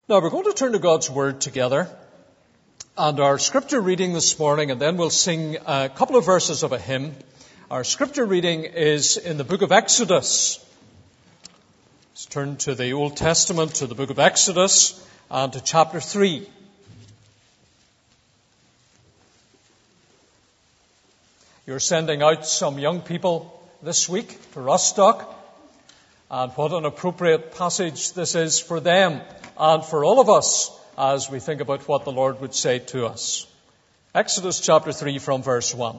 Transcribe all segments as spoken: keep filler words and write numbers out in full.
Now we're going to turn to God's Word together, and our scripture reading this morning, and then we'll sing a couple of verses of a hymn. Our scripture reading is in the book of Exodus. Let's turn to the Old Testament, to the book of Exodus, and to chapter three. You're sending out some young people this week to Rostock, and what an appropriate passage this is for them and for all of us as we think about what the Lord would say to us. Exodus chapter three from verse one.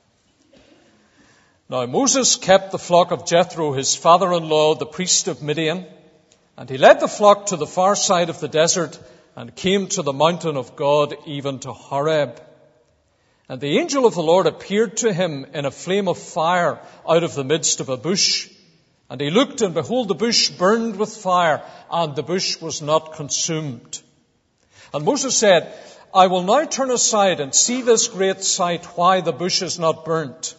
Now Moses kept the flock of Jethro, his father-in-law, the priest of Midian, and he led the flock to the far side of the desert and came to the mountain of God, even to Horeb. And the angel of the Lord appeared to him in a flame of fire out of the midst of a bush. And he looked, and behold, the bush burned with fire, and the bush was not consumed. And Moses said, I will now turn aside and see this great sight, why the bush is not burnt.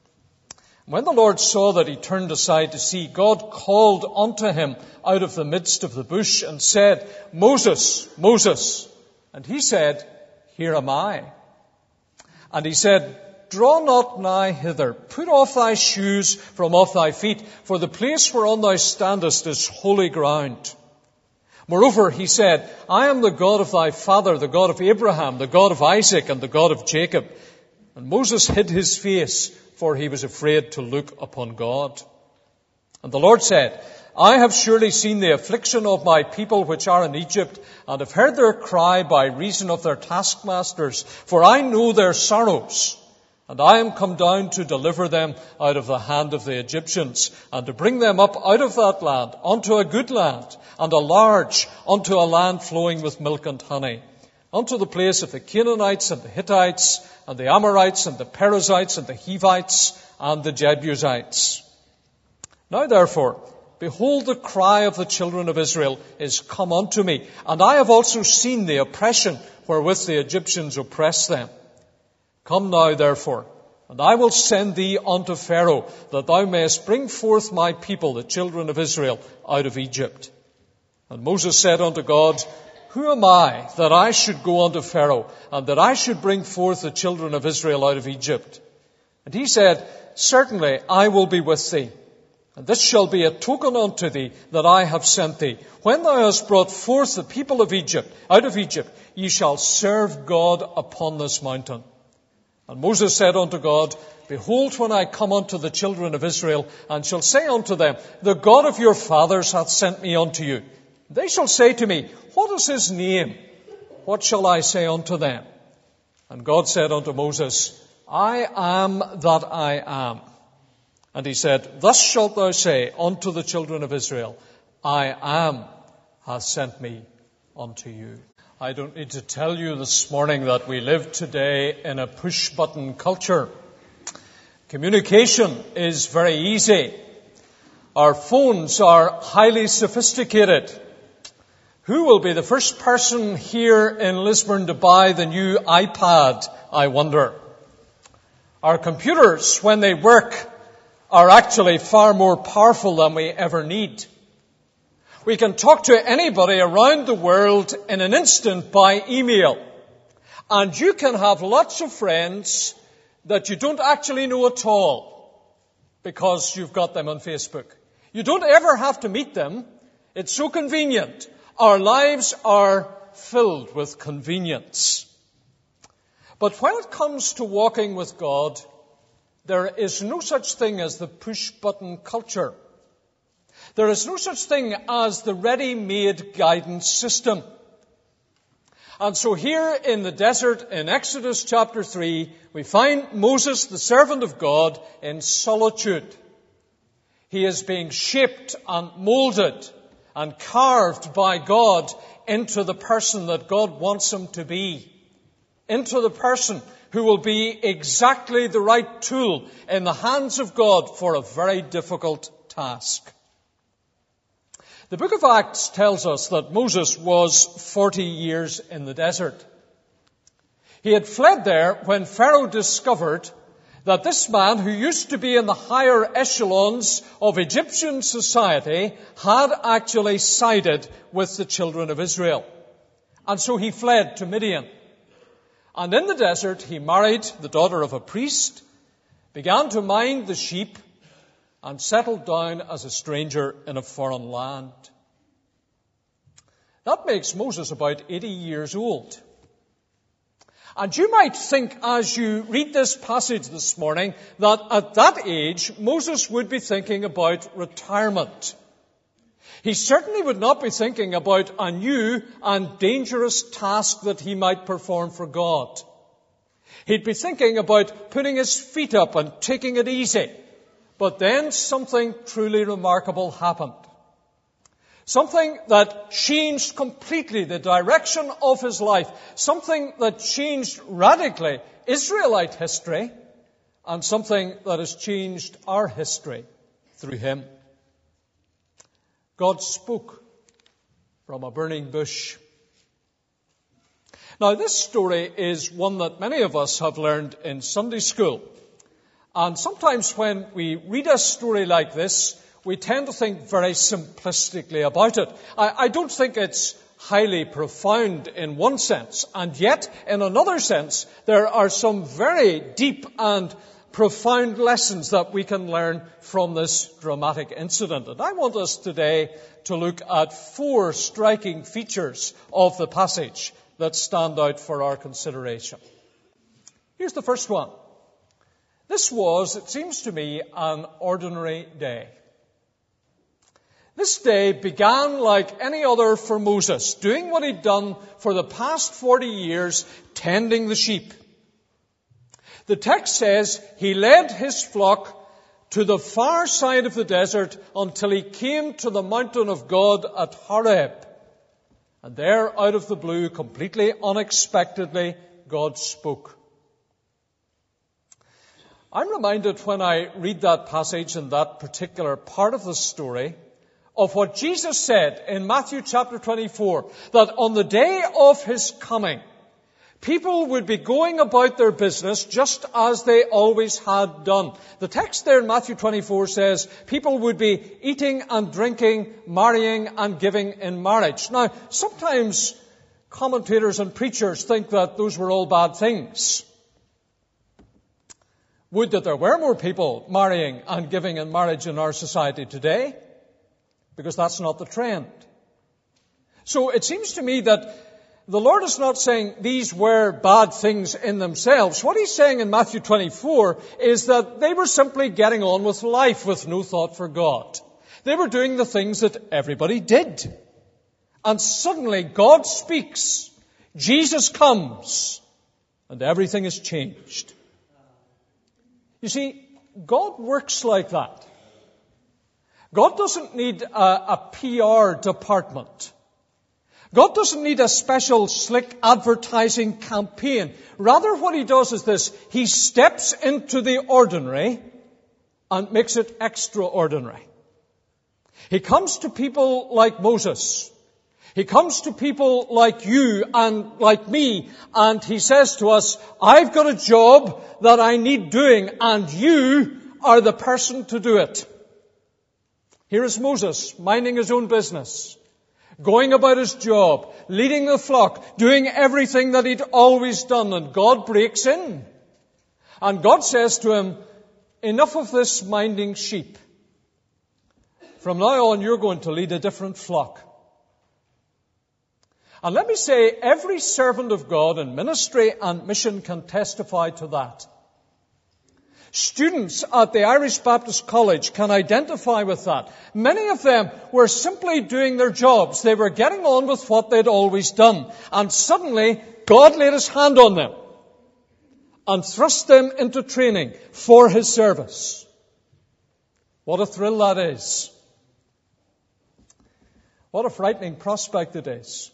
When the Lord saw that he turned aside to see, God called unto him out of the midst of the bush and said, Moses, Moses. And he said, Here am I. And he said, Draw not nigh hither, put off thy shoes from off thy feet, for the place whereon thou standest is holy ground. Moreover, he said, I am the God of thy father, the God of Abraham, the God of Isaac, and the God of Jacob. And Moses hid his face, for he was afraid to look upon God. And the Lord said, I have surely seen the affliction of my people which are in Egypt, and have heard their cry by reason of their taskmasters, for I know their sorrows. And I am come down to deliver them out of the hand of the Egyptians, and to bring them up out of that land, unto a good land, and a large, unto a land flowing with milk and honey, unto the place of the Canaanites and the Hittites, and the Amorites, and the Perizzites, and the Hivites, and the Jebusites. Now therefore, behold, the cry of the children of Israel is come unto me, and I have also seen the oppression wherewith the Egyptians oppress them. Come now, therefore, and I will send thee unto Pharaoh, that thou mayest bring forth my people, the children of Israel, out of Egypt. And Moses said unto God, Who am I, that I should go unto Pharaoh, and that I should bring forth the children of Israel out of Egypt? And he said, Certainly I will be with thee, and this shall be a token unto thee that I have sent thee. When thou hast brought forth the people of Egypt, out of Egypt, ye shall serve God upon this mountain. And Moses said unto God, Behold, when I come unto the children of Israel, and shall say unto them, The God of your fathers hath sent me unto you. They shall say to me, What is his name? What shall I say unto them? And God said unto Moses, I am that I am. And he said, Thus shalt thou say unto the children of Israel, I am hath sent me unto you. I don't need to tell you this morning that we live today in a push-button culture. Communication is very easy. Our phones are highly sophisticated. Who will be the first person here in Lisburn to buy the new iPad, I wonder? Our computers, when they work, are actually far more powerful than we ever need. We can talk to anybody around the world in an instant by email. And you can have lots of friends that you don't actually know at all because you've got them on Facebook. You don't ever have to meet them. It's so convenient. Our lives are filled with convenience. But when it comes to walking with God, there is no such thing as the push-button culture. There is no such thing as the ready-made guidance system. And so here in the desert in Exodus chapter three, we find Moses, the servant of God, in solitude. He is being shaped and molded and carved by God into the person that God wants him to be. Into the person who will be exactly the right tool in the hands of God for a very difficult task. The book of Acts tells us that Moses was forty years in the desert. He had fled there when Pharaoh discovered that this man, who used to be in the higher echelons of Egyptian society, had actually sided with the children of Israel. And so he fled to Midian. And in the desert, he married the daughter of a priest, began to mind the sheep, and settled down as a stranger in a foreign land. That makes Moses about eighty years old. And you might think, as you read this passage this morning, that at that age, Moses would be thinking about retirement. He certainly would not be thinking about a new and dangerous task that he might perform for God. He'd be thinking about putting his feet up and taking it easy. But then something truly remarkable happened. Something that changed completely the direction of his life. Something that changed radically Israelite history, and something that has changed our history through him. God spoke from a burning bush. Now, this story is one that many of us have learned in Sunday school. And sometimes when we read a story like this, we tend to think very simplistically about it. I, I don't think it's highly profound in one sense, and yet, in another sense, there are some very deep and profound lessons that we can learn from this dramatic incident. And I want us today to look at four striking features of the passage that stand out for our consideration. Here's the first one. This was, it seems to me, an ordinary day. This day began like any other for Moses, doing what he'd done for the past forty years, tending the sheep. The text says he led his flock to the far side of the desert until he came to the mountain of God at Horeb. And there, out of the blue, completely unexpectedly, God spoke. I'm reminded when I read that passage and that particular part of the story of what Jesus said in Matthew chapter twenty-four, that on the day of his coming, people would be going about their business just as they always had done. The text there in Matthew twenty-four says people would be eating and drinking, marrying and giving in marriage. Now, sometimes commentators and preachers think that those were all bad things. Would that there were more people marrying and giving in marriage in our society today, because that's not the trend. So it seems to me that the Lord is not saying these were bad things in themselves. What he's saying in Matthew twenty-four is that they were simply getting on with life with no thought for God. They were doing the things that everybody did. And suddenly God speaks. Jesus comes. And everything is changed. You see, God works like that. God doesn't need a, a P R department. God doesn't need a special slick advertising campaign. Rather, what he does is this. He steps into the ordinary and makes it extraordinary. He comes to people like Moses. He comes to people like you and like me, and he says to us, I've got a job that I need doing, and you are the person to do it. Here is Moses, minding his own business, going about his job, leading the flock, doing everything that he'd always done, and God breaks in. And God says to him, enough of this minding sheep. From now on, you're going to lead a different flock. And let me say, every servant of God in ministry and mission can testify to that. Students at the Irish Baptist College can identify with that. Many of them were simply doing their jobs. They were getting on with what they'd always done. And suddenly, God laid his hand on them and thrust them into training for his service. What a thrill that is. What a frightening prospect it is.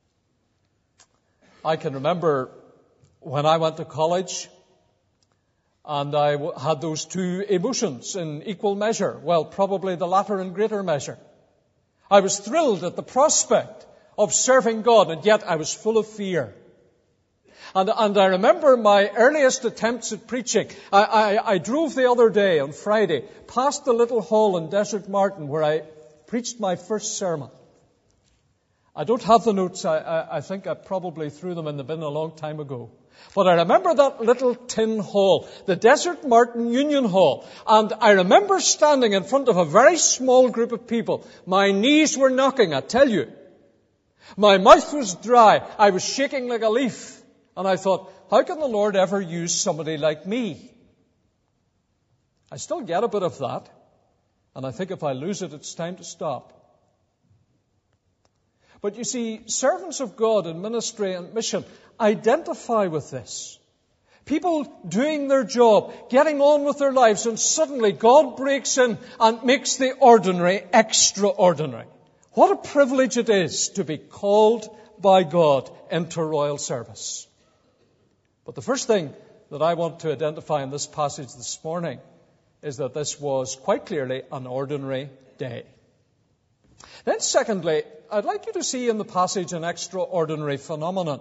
I can remember when I went to college, and I had those two emotions in equal measure. Well, probably the latter in greater measure. I was thrilled at the prospect of serving God, and yet I was full of fear. And, and I remember my earliest attempts at preaching. I, I, I drove the other day on Friday past the little hall in Desert Martin where I preached my first sermon. I don't have the notes. I, I, I think I probably threw them in the bin a long time ago. But I remember that little tin hall, the Desert Martin Union Hall. And I remember standing in front of a very small group of people. My knees were knocking, I tell you. My mouth was dry. I was shaking like a leaf. And I thought, how can the Lord ever use somebody like me? I still get a bit of that. And I think if I lose it, it's time to stop. But you see, servants of God in ministry and mission identify with this. People doing their job, getting on with their lives, and suddenly God breaks in and makes the ordinary extraordinary. What a privilege it is to be called by God into royal service. But the first thing that I want to identify in this passage this morning is that this was quite clearly an ordinary day. Then secondly, I'd like you to see in the passage an extraordinary phenomenon.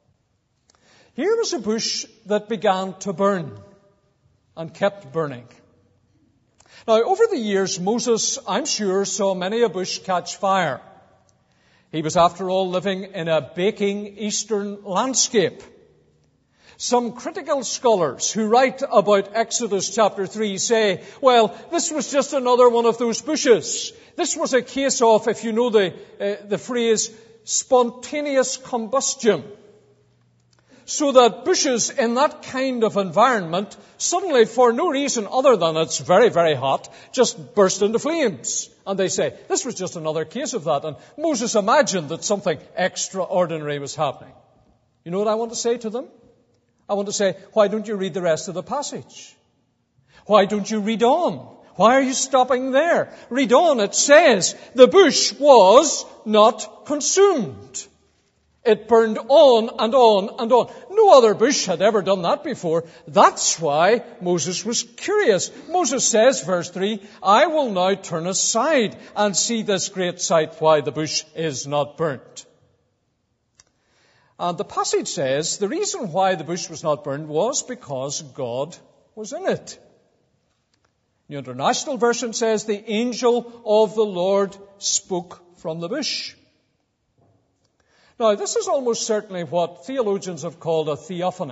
Here was a bush that began to burn and kept burning. Now, over the years, Moses, I'm sure, saw many a bush catch fire. He was, after all, living in a baking eastern landscape. Some critical scholars who write about Exodus chapter three say, well, this was just another one of those bushes. This was a case of, if you know the, uh, the phrase, spontaneous combustion. So that bushes in that kind of environment suddenly, for no reason other than it's very, very hot, just burst into flames. And they say, this was just another case of that. And Moses imagined that something extraordinary was happening. You know what I want to say to them? I want to say, why don't you read the rest of the passage? Why don't you read on? Why are you stopping there? Read on. It says, the bush was not consumed. It burned on and on and on. No other bush had ever done that before. That's why Moses was curious. Moses says, verse three, I will now turn aside and see this great sight, why the bush is not burnt. And the passage says the reason why the bush was not burned was because God was in it. The International Version says the angel of the Lord spoke from the bush. Now, this is almost certainly what theologians have called a theophany.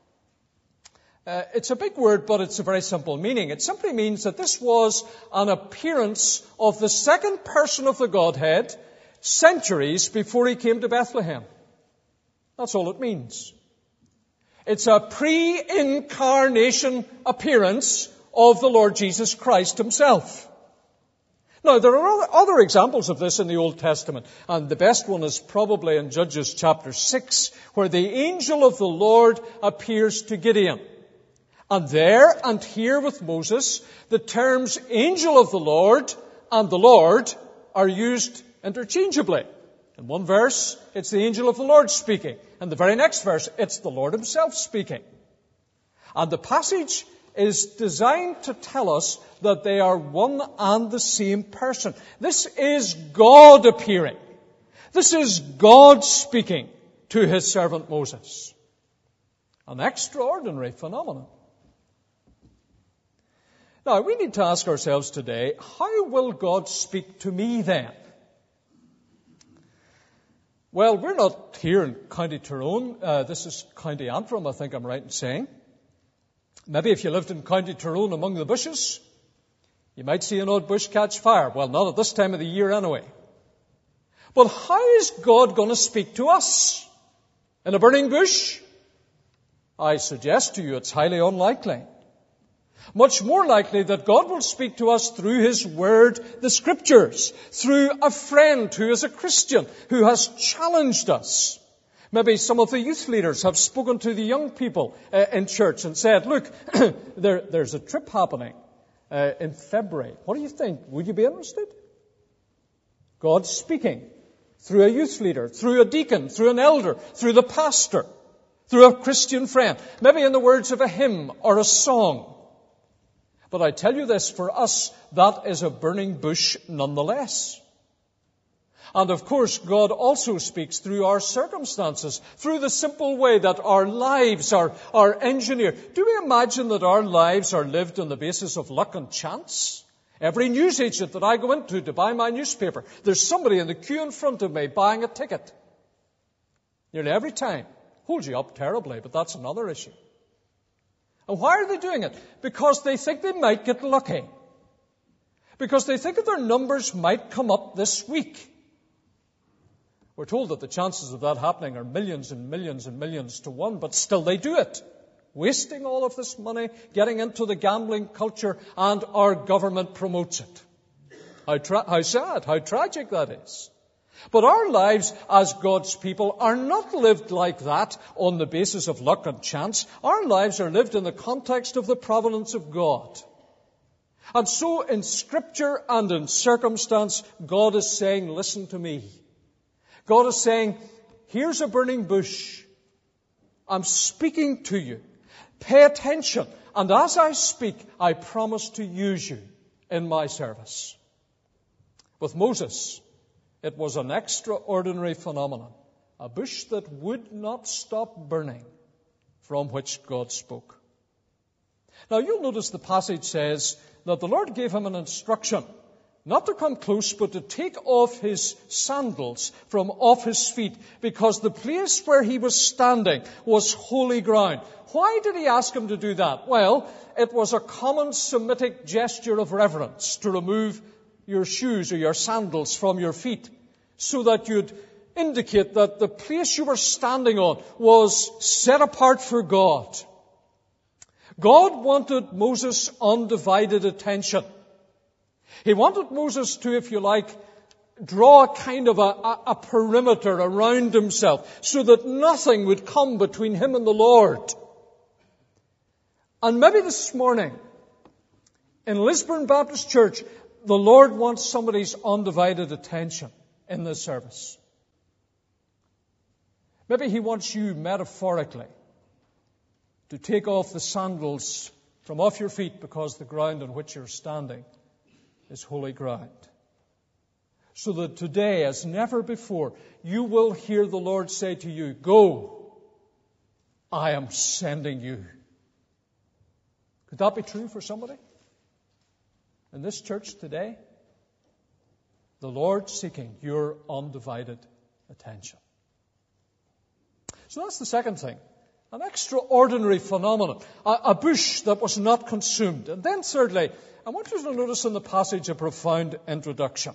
Uh, it's a big word, but it's a very simple meaning. It simply means that this was an appearance of the second person of the Godhead centuries before he came to Bethlehem. That's all it means. It's a pre-incarnation appearance of the Lord Jesus Christ himself. Now, there are other examples of this in the Old Testament, and the best one is probably in Judges chapter six, where the angel of the Lord appears to Gideon. And there and here with Moses, the terms angel of the Lord and the Lord are used interchangeably. In one verse, it's the angel of the Lord speaking. In the very next verse, it's the Lord himself speaking. And the passage is designed to tell us that they are one and the same person. This is God appearing. This is God speaking to his servant Moses. An extraordinary phenomenon. Now, we need to ask ourselves today, how will God speak to me then? Well, we're not here in County Tyrone. Uh, this is County Antrim, I think I'm right in saying. Maybe if you lived in County Tyrone among the bushes, you might see an odd bush catch fire. Well, not at this time of the year anyway. But how is God going to speak to us? In a burning bush? I suggest to you it's highly unlikely. Much more likely that God will speak to us through his word, the scriptures, through a friend who is a Christian, who has challenged us. Maybe some of the youth leaders have spoken to the young people uh, in church and said, look, there, there's a trip happening uh, in February. What do you think? Would you be interested? God's speaking through a youth leader, through a deacon, through an elder, through the pastor, through a Christian friend, maybe in the words of a hymn or a song. But I tell you this, for us, that is a burning bush nonetheless. And of course, God also speaks through our circumstances, through the simple way that our lives are, are engineered. Do we imagine that our lives are lived on the basis of luck and chance? Every newsagent that I go into to buy my newspaper, there's somebody in the queue in front of me buying a ticket. Nearly every time. Holds you up terribly, but that's another issue. And why are they doing it? Because they think they might get lucky. Because they think that their numbers might come up this week. We're told that the chances of that happening are millions and millions and millions to one, but still they do it. Wasting all of this money, getting into the gambling culture, and our government promotes it. How, tra- how sad, how tragic that is. But our lives as God's people are not lived like that on the basis of luck and chance. Our lives are lived in the context of the providence of God. And so in Scripture and in circumstance, God is saying, listen to me. God is saying, here's a burning bush. I'm speaking to you. Pay attention. And as I speak, I promise to use you in my service. With Moses, it was an extraordinary phenomenon. A bush that would not stop burning, from which God spoke. Now you'll notice the passage says that the Lord gave him an instruction. Not to come close, but to take off his sandals from off his feet, because the place where he was standing was holy ground. Why did he ask him to do that? Well, it was a common Semitic gesture of reverence to remove your shoes or your sandals from your feet, so that you'd indicate that the place you were standing on was set apart for God. God wanted Moses' undivided attention. He wanted Moses to, if you like, draw a kind of a, a, a perimeter around himself so that nothing would come between him and the Lord. And maybe this morning, in Lisburn Baptist Church, the Lord wants somebody's undivided attention in this service. Maybe he wants you, metaphorically, to take off the sandals from off your feet, because the ground on which you're standing is holy ground. So that today, as never before, you will hear the Lord say to you, go, I am sending you. Could that be true for somebody in this church today? The Lord seeking your undivided attention. So that's the second thing. An extraordinary phenomenon. A, a bush that was not consumed. And then thirdly, I want you to notice in the passage a profound introduction.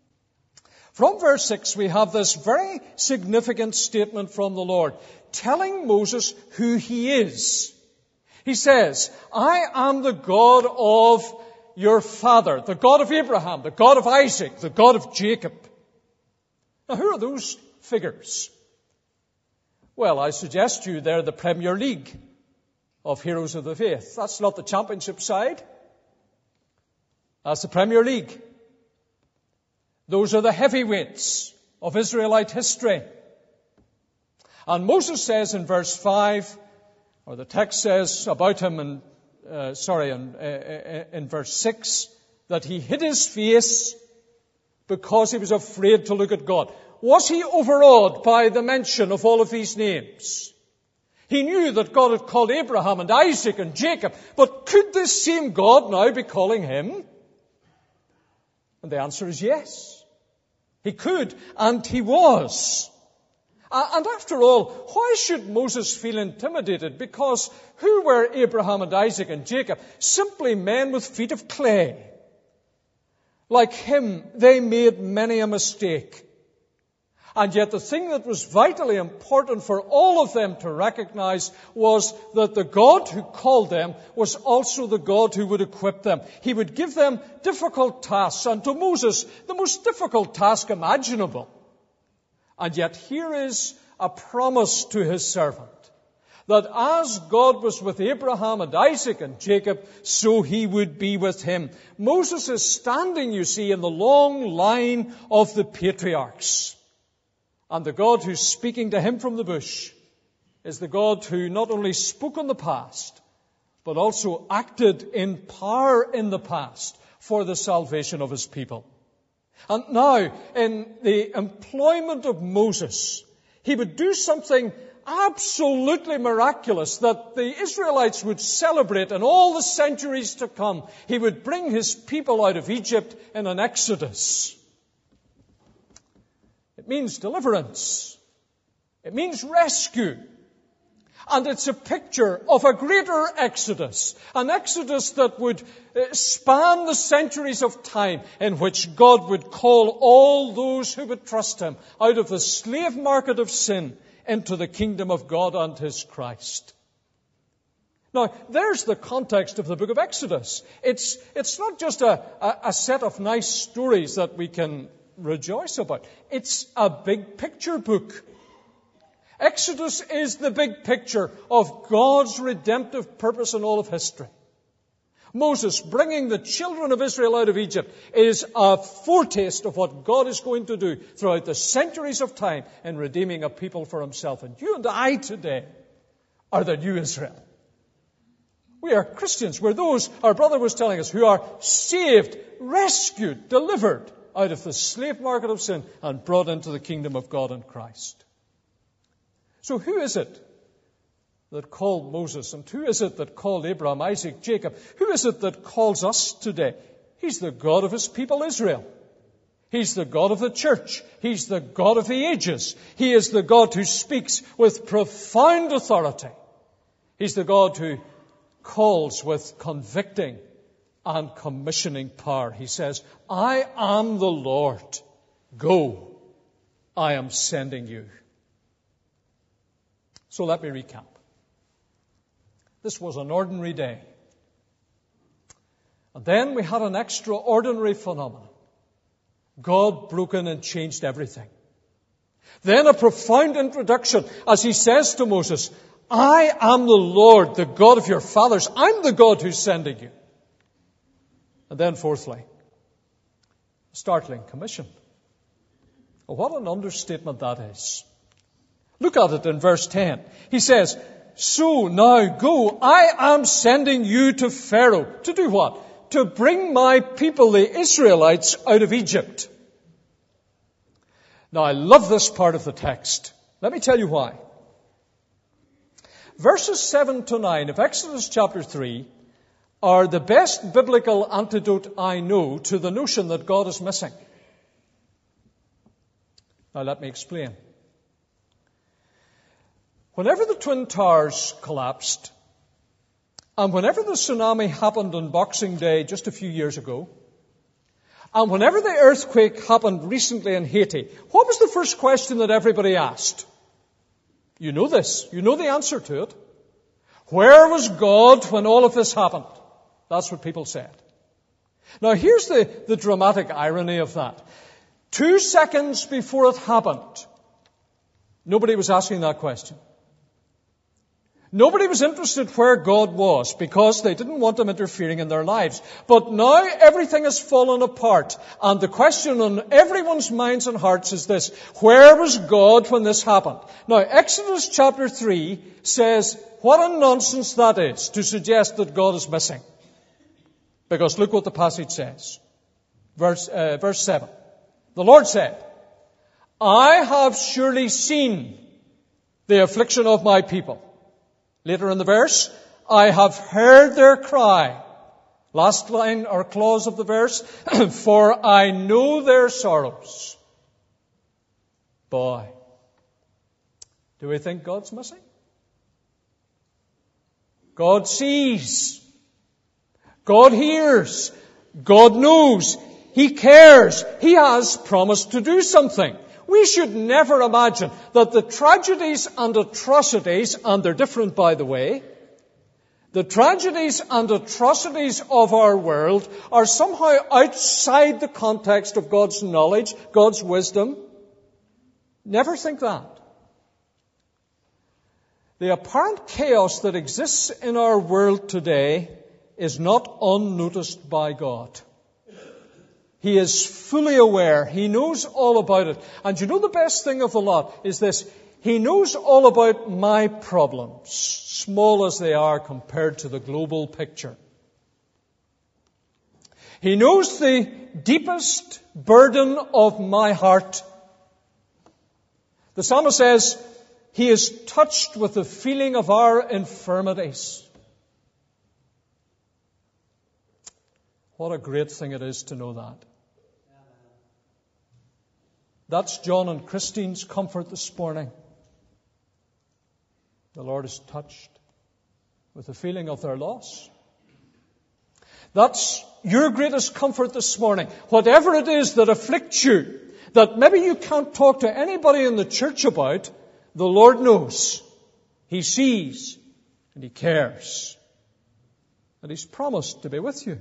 From verse six, we have this very significant statement from the Lord, telling Moses who he is. He says, I am the God of your father, the God of Abraham, the God of Isaac, the God of Jacob. Now, who are those figures? Well, I suggest to you they're the Premier League of Heroes of the Faith. That's not the Championship side. That's the Premier League. Those are the heavyweights of Israelite history. And Moses says in verse five, or the text says about him in, uh, sorry, in, uh, in verse six, that he hid his face because he was afraid to look at God. Was he overawed by the mention of all of these names? He knew that God had called Abraham and Isaac and Jacob, but could this same God now be calling him? And the answer is yes. He could, and he was. Uh, and after all, why should Moses feel intimidated? Because who were Abraham and Isaac and Jacob? Simply men with feet of clay. Like him, they made many a mistake. And yet the thing that was vitally important for all of them to recognize was that the God who called them was also the God who would equip them. He would give them difficult tasks, and to Moses, the most difficult task imaginable. And yet here is a promise to his servant, that as God was with Abraham and Isaac and Jacob, so he would be with him. Moses is standing, you see, in the long line of the patriarchs. And the God who's speaking to him from the bush is the God who not only spoke in the past, but also acted in power in the past for the salvation of his people. And now, in the employment of Moses, he would do something absolutely miraculous that the Israelites would celebrate in all the centuries to come. He would bring his people out of Egypt in an exodus. It means deliverance. It means rescue. And it's a picture of a greater exodus, an exodus that would span the centuries of time, in which God would call all those who would trust him out of the slave market of sin into the kingdom of God and his Christ. Now, there's the context of the book of Exodus. It's, it's not just a, a, a set of nice stories that we can rejoice about. It's a big picture book. Exodus is the big picture of God's redemptive purpose in all of history. Moses bringing the children of Israel out of Egypt is a foretaste of what God is going to do throughout the centuries of time in redeeming a people for himself. And you and I today are the new Israel. We are Christians. We're those, our brother was telling us, who are saved, rescued, delivered out of the slave market of sin and brought into the kingdom of God in Christ. So who is it that called Moses, and who is it that called Abraham, Isaac, Jacob? Who is it that calls us today? He's the God of his people Israel. He's the God of the church. He's the God of the ages. He is the God who speaks with profound authority. He's the God who calls with convicting and commissioning power. He says, I am the Lord. Go. I am sending you. So let me recap. This was an ordinary day. And then we had an extraordinary phenomenon. God broke in and changed everything. Then a profound introduction as he says to Moses, I am the Lord, the God of your fathers. I'm the God who's sending you. And then fourthly, a startling commission. Well, what an understatement that is. Look at it in verse ten. He says, so now go, I am sending you to Pharaoh. To do what? To bring my people, the Israelites, out of Egypt. Now, I love this part of the text. Let me tell you why. Verses seven to nine of Exodus chapter three are the best biblical antidote I know to the notion that God is missing. Now, let me explain. Whenever the Twin Towers collapsed, and whenever the tsunami happened on Boxing Day just a few years ago, and whenever the earthquake happened recently in Haiti, what was the first question that everybody asked? You know this. You know the answer to it. Where was God when all of this happened? That's what people said. Now here's the, the dramatic irony of that. Two seconds before it happened, nobody was asking that question. Nobody was interested where God was because they didn't want him interfering in their lives. But now everything has fallen apart. And the question on everyone's minds and hearts is this: where was God when this happened? Now, Exodus chapter three says what a nonsense that is to suggest that God is missing. Because look what the passage says. Verse, uh, verse seven. The Lord said, I have surely seen the affliction of my people. Later in the verse, I have heard their cry. Last line or clause of the verse, for I know their sorrows. Boy, do we think God's missing? God sees. God hears. God knows. He cares. He has promised to do something. We should never imagine that the tragedies and atrocities, and they're different by the way, the tragedies and atrocities of our world are somehow outside the context of God's knowledge, God's wisdom. Never think that. The apparent chaos that exists in our world today is not unnoticed by God. He is fully aware. He knows all about it. And you know the best thing of the lot is this. He knows all about my problems, small as they are compared to the global picture. He knows the deepest burden of my heart. The psalmist says, He is touched with the feeling of our infirmities. What a great thing it is to know that. That's John and Christine's comfort this morning. The Lord is touched with the feeling of their loss. That's your greatest comfort this morning. Whatever it is that afflicts you, that maybe you can't talk to anybody in the church about, the Lord knows. He sees and He cares. And He's promised to be with you.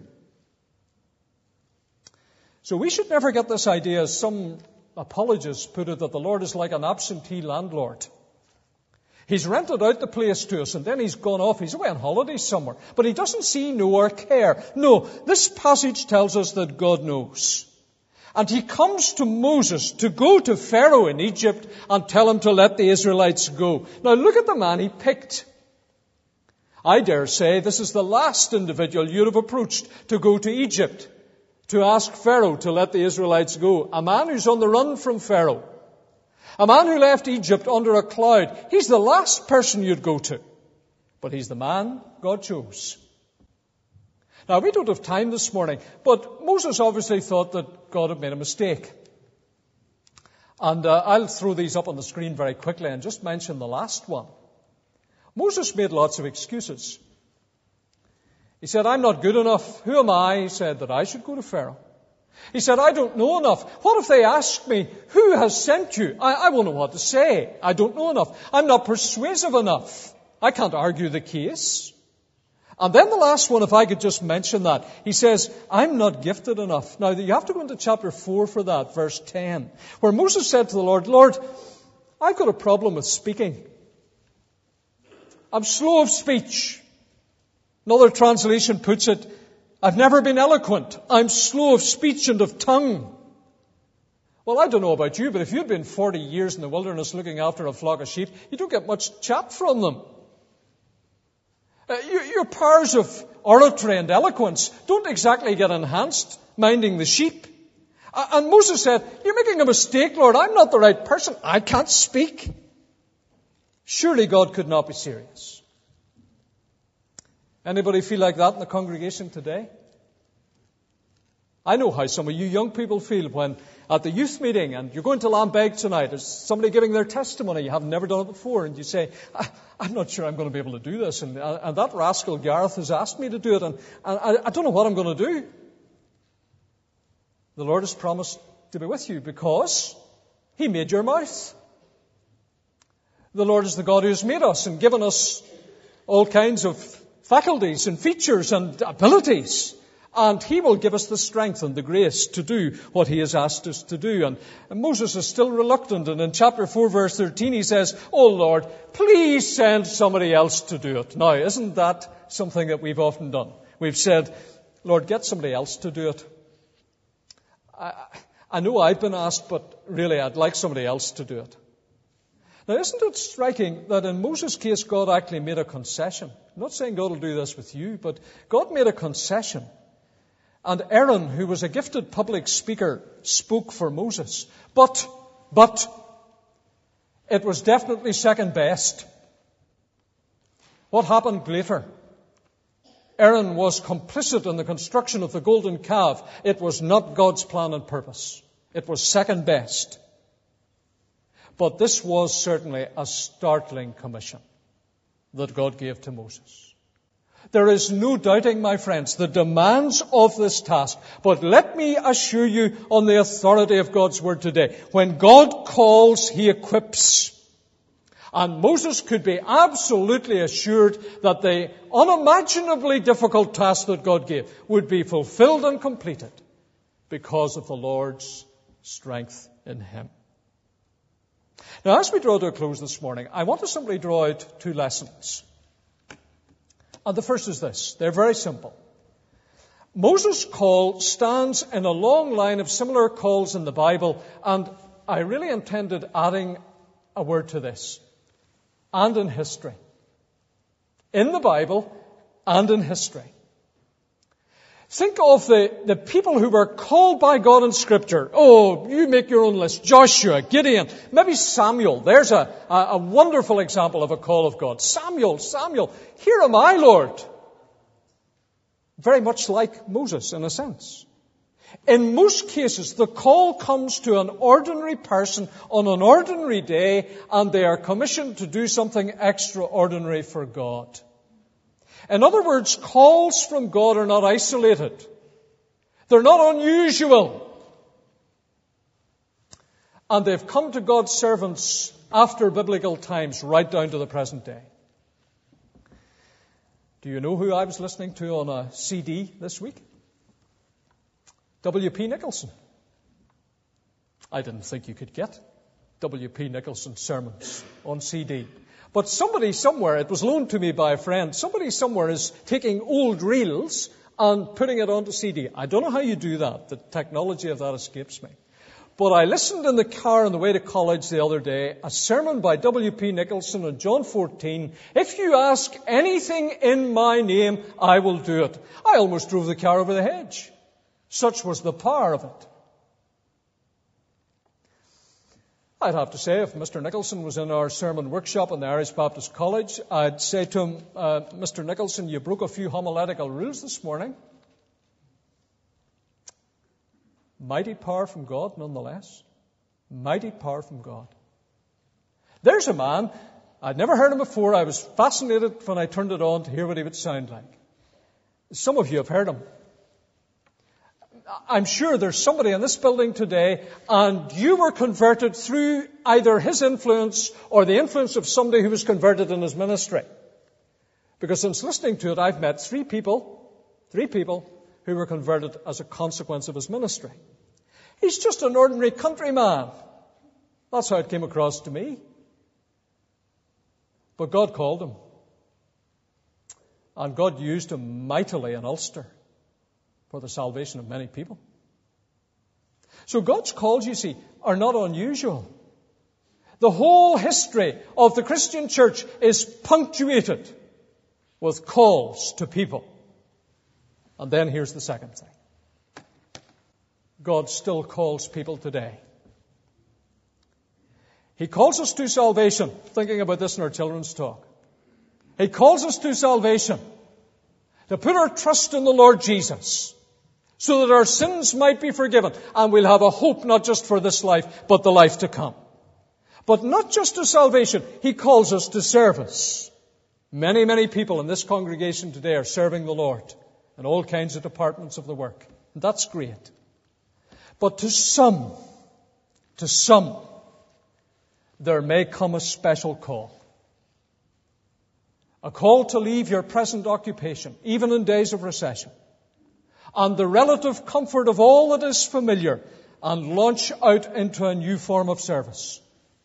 So we should never get this idea, as some apologists put it, that the Lord is like an absentee landlord. He's rented out the place to us and then He's gone off. He's away on holidays somewhere. But He doesn't see, know or care. No, this passage tells us that God knows. And He comes to Moses to go to Pharaoh in Egypt and tell him to let the Israelites go. Now look at the man He picked. I dare say this is the last individual you'd have approached to go to Egypt, to ask Pharaoh to let the Israelites go. A man who's on the run from Pharaoh. A man who left Egypt under a cloud. He's the last person you'd go to. But he's the man God chose. Now, we don't have time this morning, but Moses obviously thought that God had made a mistake. And uh, I'll throw these up on the screen very quickly and just mention the last one. Moses made lots of excuses. He said, I'm not good enough. Who am I, he said, that I should go to Pharaoh? He said, I don't know enough. What if they ask me, who has sent you? I, I won't know what to say. I don't know enough. I'm not persuasive enough. I can't argue the case. And then the last one, if I could just mention that, he says, I'm not gifted enough. Now, you have to go into chapter four for that, verse ten, where Moses said to the Lord, Lord, I've got a problem with speaking. I'm slow of speech. Another translation puts it, I've never been eloquent. I'm slow of speech and of tongue. Well, I don't know about you, but if you'd been forty years in the wilderness looking after a flock of sheep, you don't get much chat from them. Uh, your, your powers of oratory and eloquence don't exactly get enhanced minding the sheep. Uh, and Moses said, you're making a mistake, Lord. I'm not the right person. I can't speak. Surely God could not be serious. Anybody feel like that in the congregation today? I know how some of you young people feel when at the youth meeting and you're going to Lambeg tonight. There's somebody giving their testimony. You have never done it before. And you say, I'm not sure I'm going to be able to do this. And, and that rascal Gareth has asked me to do it. And, and I, I don't know what I'm going to do. The Lord has promised to be with you because He made your mouth. The Lord is the God who has made us and given us all kinds of faculties and features and abilities. And He will give us the strength and the grace to do what He has asked us to do. And, and Moses is still reluctant. And in chapter four, verse thirteen, he says, Oh Lord, please send somebody else to do it. Now, isn't that something that we've often done? We've said, Lord, get somebody else to do it. I, I know I've been asked, but really I'd like somebody else to do it. Now, isn't it striking that in Moses' case, God actually made a concession? I'm not saying God will do this with you, but God made a concession. And Aaron, who was a gifted public speaker, spoke for Moses. But, but, it was definitely second best. What happened later? Aaron was complicit in the construction of the golden calf. It was not God's plan and purpose. It was second best. But this was certainly a startling commission that God gave to Moses. There is no doubting, my friends, the demands of this task. But let me assure you on the authority of God's word today, when God calls, He equips. And Moses could be absolutely assured that the unimaginably difficult task that God gave would be fulfilled and completed because of the Lord's strength in him. Now, as we draw to a close this morning, I want to simply draw out two lessons. And the first is this. They're very simple. Moses' call stands in a long line of similar calls in the Bible, and I really intended adding a word to this. And in history. In the Bible and in history. Think of the, the people who were called by God in Scripture. Oh, you make your own list. Joshua, Gideon, maybe Samuel. There's a, a, a wonderful example of a call of God. Samuel, Samuel, here am I, Lord. Very much like Moses in a sense. In most cases, the call comes to an ordinary person on an ordinary day, and they are commissioned to do something extraordinary for God. In other words, calls from God are not isolated. They're not unusual. And they've come to God's servants after biblical times, right down to the present day. Do you know who I was listening to on a C D this week? W P Nicholson. I didn't think you could get W P Nicholson sermons on C D. But somebody somewhere, it was loaned to me by a friend, somebody somewhere is taking old reels and putting it onto C D. I don't know how you do that. The technology of that escapes me. But I listened in the car on the way to college the other day, a sermon by W P Nicholson on John fourteen. If you ask anything in my name, I will do it. I almost drove the car over the hedge. Such was the power of it. I'd have to say, if Mister Nicholson was in our sermon workshop in the Irish Baptist College, I'd say to him, uh, Mister Nicholson, you broke a few homiletical rules this morning. Mighty power from God, nonetheless. Mighty power from God. There's a man, I'd never heard him before. I was fascinated when I turned it on to hear what he would sound like. Some of you have heard him. I'm sure there's somebody in this building today, and you were converted through either his influence or the influence of somebody who was converted in his ministry. Because since listening to it, I've met three people, three people who were converted as a consequence of his ministry. He's just an ordinary countryman. That's how it came across to me. But God called him. And God used him mightily in Ulster for the salvation of many people. So God's calls, you see, are not unusual. The whole history of the Christian church is punctuated with calls to people. And then here's the second thing. God still calls people today. He calls us to salvation, thinking about this in our children's talk. He calls us to salvation, to put our trust in the Lord Jesus, so that our sins might be forgiven, and we'll have a hope not just for this life, but the life to come. But not just to salvation, He calls us to service. Many, many people in this congregation today are serving the Lord in all kinds of departments of the work. And that's great. But to some, to some, there may come a special call. A call to leave your present occupation, even in days of recession, and the relative comfort of all that is familiar, and launch out into a new form of service.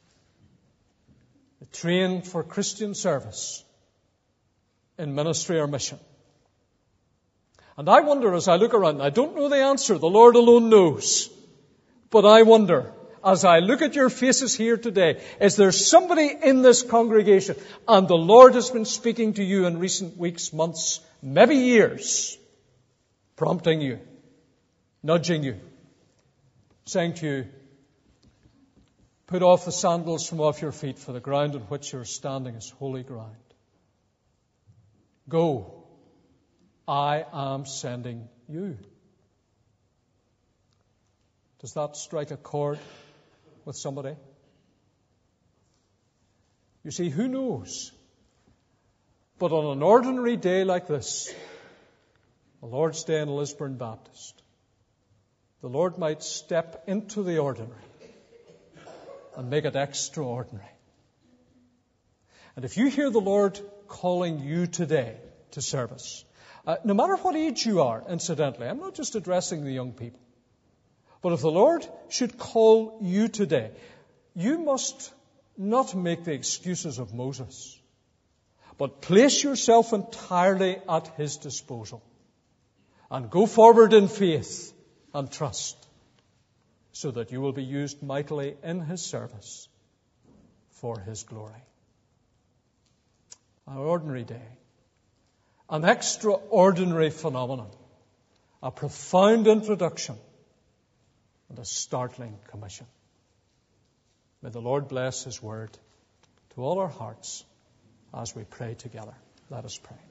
Train for Christian service in ministry or mission. And I wonder as I look around, I don't know the answer, the Lord alone knows, but I wonder, as I look at your faces here today, is there somebody in this congregation, and the Lord has been speaking to you in recent weeks, months, maybe years, prompting you, nudging you, saying to you, put off the sandals from off your feet, for the ground on which you're standing is holy ground. Go, I am sending you. Does that strike a chord with somebody? You see, who knows? But on an ordinary day like this, the Lord's Day in Lisburn Baptist, the Lord might step into the ordinary and make it extraordinary. And if you hear the Lord calling you today to service, uh, no matter what age you are, incidentally, I'm not just addressing the young people, but if the Lord should call you today, you must not make the excuses of Moses, but place yourself entirely at His disposal and go forward in faith and trust, so that you will be used mightily in His service for His glory. An ordinary day, an extraordinary phenomenon, a profound introduction, and a startling commission. May the Lord bless His word to all our hearts as we pray together. Let us pray.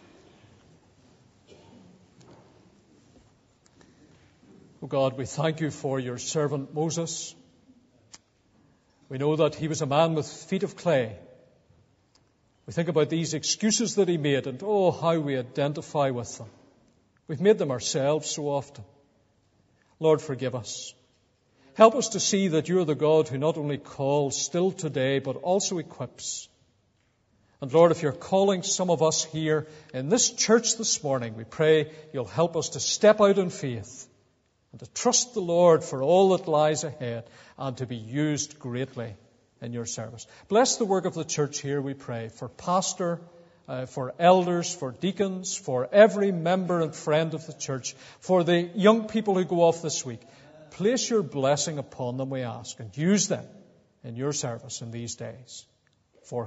O God, we thank you for your servant Moses. We know that he was a man with feet of clay. We think about these excuses that he made, and oh, how we identify with them. We've made them ourselves so often. Lord, forgive us. Help us to see that you're the God who not only calls still today, but also equips. And Lord, if you're calling some of us here in this church this morning, we pray you'll help us to step out in faith and to trust the Lord for all that lies ahead and to be used greatly in your service. Bless the work of the church here, we pray, for pastor, uh, for elders, for deacons, for every member and friend of the church, for the young people who go off this week. Place your blessing upon them, we ask, and use them in your service in these days.